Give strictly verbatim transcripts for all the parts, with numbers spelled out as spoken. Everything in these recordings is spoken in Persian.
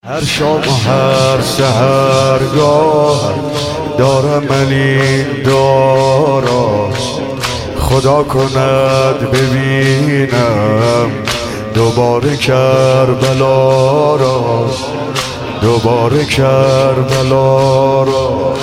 هر شام و هر سحرگاه دارم من این دارا، خدا کند ببینم دوباره کربلا را، دوباره کربلا را.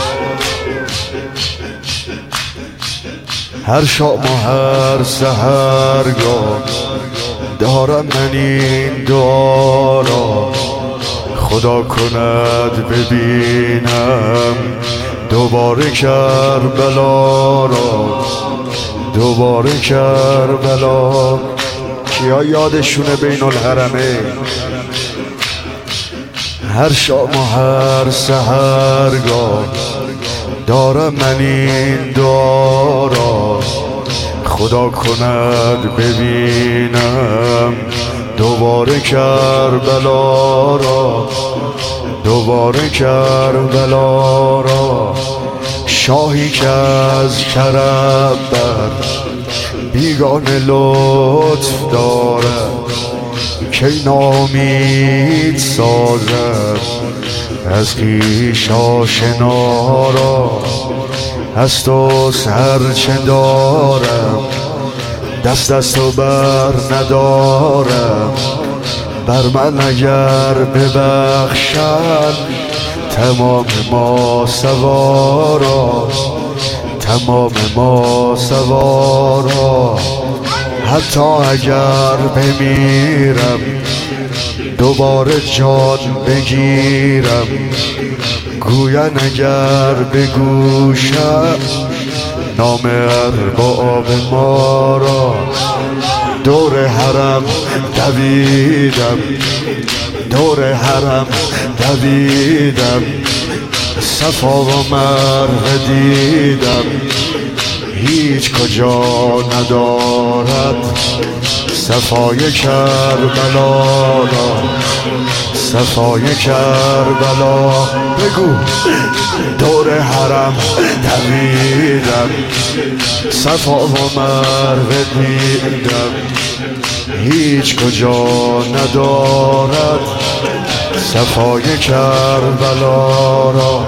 هر شام و هر سحرگاه دارم من این دارا، خدا کند ببینم دوباره کربلا را، دوباره کربلا. کیا یادشونه بین الحرمه؟ هر شام و هر سحرگاه دارم من این دارا، خدا کند ببینم دوباره کربلا را، دوباره کربلا را. شاهی که از کرم بر بیگانه لطف دارد، کی نامید سازد از خویش آشنا را. هست و هرچه دارم دست دست و بر ندارم، بر من اگر ببخشد تمام ما سوارا، تمام ما سوارا. حتی اگر بمیرم دوباره جان بگیرم، گوین اگر به گوشم نام ارباب ما را. دور حرم دویدم، دور حرم دویدم، صفا و مروه دیدم، هیچ کجا ندارد صفای کربلا را، صفای کربلا. بگو دور حرم دویدم، صفا و مروه دیدم، هیچ کجا ندارد صفای کربلا را،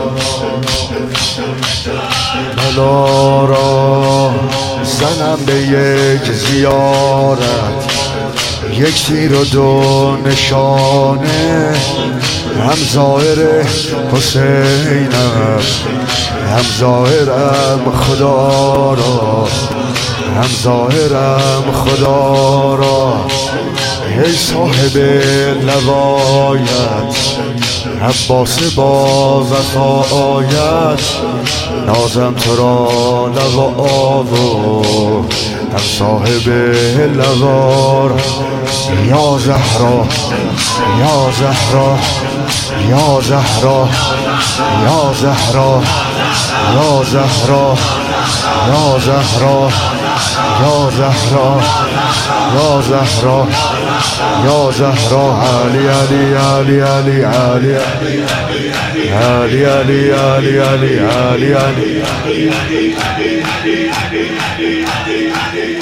بلا را. زنم به یک زیارت، یک تیر و دو نشانه، هم ظاهر حسینم هم ظاهرم خدا را، هم ظاهرم خدا را. ای صاحب لوایت عباس با وفایت، نازم تو را لوا و هم صاحب لوار. یا زهرا یا زهرا یا زهرا یا زهرا یا زهرا یا زهرا یا زهرا یا زهرا یا زهرا. علی علی علی علی علی علی علی علی علی علی علی.